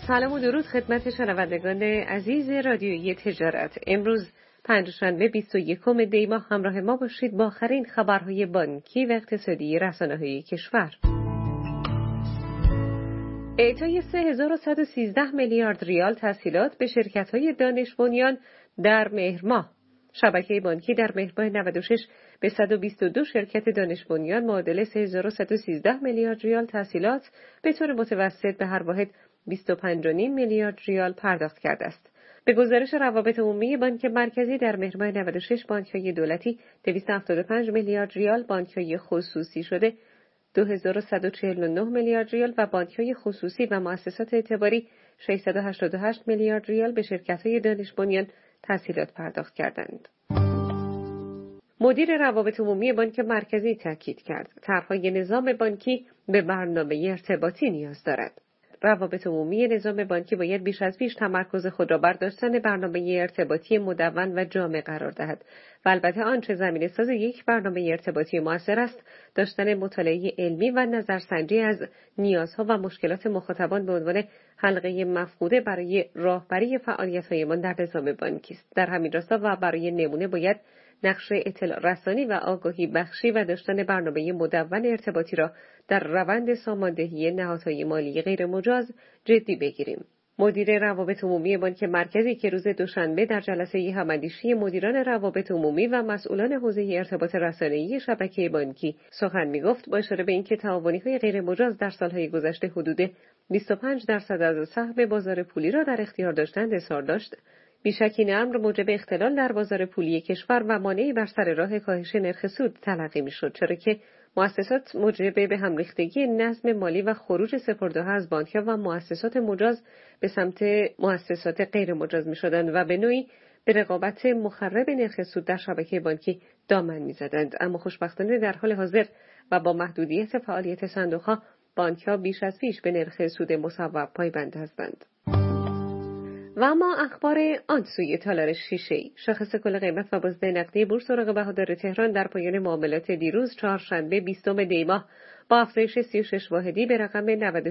سلام و درود خدمت شنوندگان عزیز رادیویی تجارت. امروز پنجشنبه 21 دی ماه همراه ما باشید با آخرین خبرهای بانکی و اقتصادی رسانه‌های کشور. اعطای 3113 میلیارد ریال تسهیلات به شرکت‌های دانش بنیان در مهر ماه. شبکه بانکی در مهر ماه 96 به 122 شرکت دانش بنیان معادل 3113 میلیارد ریال تسهیلات به طور متوسط به هر واحد 25.5 میلیارد ریال پرداخت کرده است. به گزارش روابط عمومی بانک مرکزی در مهر ماه 96 بانک‌های دولتی 275 میلیارد ریال، بانک‌های خصوصی شده 2149 میلیارد ریال و بانک‌های خصوصی و مؤسسات اعتباری 688 میلیارد ریال به شرکت‌های دانش بنیان تسهیلات پرداخت کردند. مدیر روابط عمومی بانک مرکزی تاکید کرد طرح‌های نظام بانکی به برنامه ارتباطی نیاز دارد. روابط عمومی نظام بانکی باید بیش از پیش تمرکز خود را بر داشتن برنامه ارتباطی مدون و جامع قرار دهد و البته آنچه زمینه‌ساز یک برنامه ارتباطی مؤثر است داشتن مطالعه علمی و نظرسنجی از نیازها و مشکلات مخاطبان به عنوان حلقه مفقوده برای راهبری فعالیت‌هایمان در نظام بانکی است. در همین راستا و برای نمونه باید نقش اطلاع رسانی و آگاهی بخشی و داشتن برنامه مدون ارتباطی را در روند ساماندهی نهادهای مالی غیر مجاز جدی بگیریم. مدیر روابط عمومی بانک مرکزی که روز دوشنبه در جلسه هم‌اندیشی مدیران روابط عمومی و مسئولان حوزه ارتباط رسانه‌ای شبکه بانکی سخن می‌گفت، با اشاره به اینکه تعاونی‌های غیر مجاز در سال‌های گذشته حدود 25% از سهم بازار پولی را در اختیار داشتند اظهار داشت. بیشک این امر موجب اختلال در بازار پولی کشور و مانعی بر سر راه کاهش نرخ سود تلقی می‌شد، چرا که مؤسسات موجب به هم ریختگی نظم مالی و خروج سپرده‌ها از بانک‌ها و مؤسسات مجاز به سمت مؤسسات غیر مجاز می‌شدند و به نوعی به رقابت مخرب نرخ سود در شبکه بانکی دامن می‌زدند. اما خوشبختانه در حال حاضر و با محدودیت فعالیت صندوق‌ها، بانک‌ها بیش از پیش به نرخ سود مصوب پایبند هستند. و اما اخبار آن سوی تالار شیشه‌ای. شاخص کل قیمت و بازده نقدی بورس اوراق بهادار تهران در پایان معاملات دیروز چهارشنبه 20 دی ماه با افزایش 36 واحدی به رقم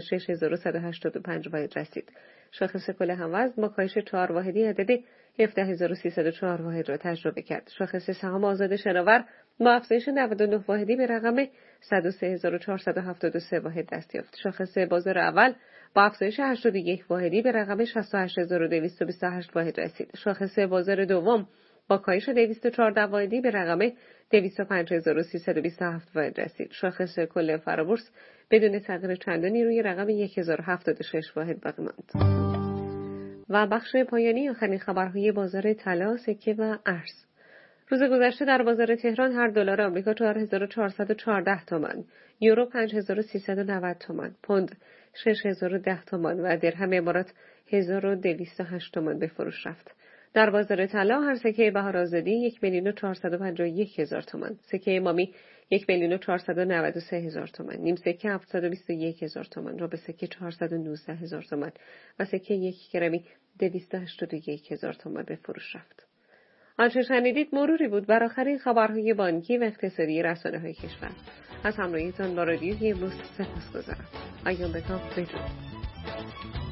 96185 واحد رسید. شاخص کل هموزن با کاهش 4 واحدی عدد 17304 واحد را تجربه کرد. شاخص سهام آزاد شناور با افزایش 99 واحدی به رقم 103473 واحد دست یافت. شاخص بازار اول با افزایش 81 واحدی به رقم 68228 واحد رسید. شاخص بازار دوم با کاهش 214 واحدی به رقم 205327 واحد رسید. شاخص کل فرابورس بدون تغییر چندانی روی رقم 1076 واحد باقی ماند. و بخش پایانی آخرین خبرهای بازار طلا، سکه و ارز. روز گذشته در بازار تهران هر دلار آمریکا 4414 تومان، یورو 5390 تومان، پوند 6010 تومان و درهم امارات 1208 تومان به فروش رفت. در بازار طلا هر سکه بهارآزادی 1,451,000 تومان، سکه امامی 1,493,000 تومان، نیم سکه 721,000 تومان، ربع سکه 419,000 تومان و سکه 1 گرمی 281,000 تومان به فروش رفت. آنچه شنیدید مروری بود بر آخرین خبرهای بانکی و اقتصادی رسانه‌های کشور. از همراهیتان با رادیوی امروز سپاسگزارم. ایام بکام بدرود.